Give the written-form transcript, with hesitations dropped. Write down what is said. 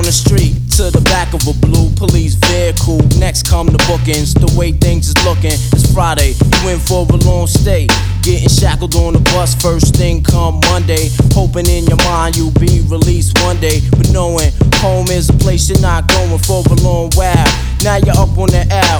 the street to the back of a blue police vehicle. Next come the bookings. The way things is looking, it's Friday. You in for a long stay. Getting shackled on the bus first thing come Monday. Hoping in your mind you'll be released one day, but knowing home is a place you're not going for a long while. Now you're up on the app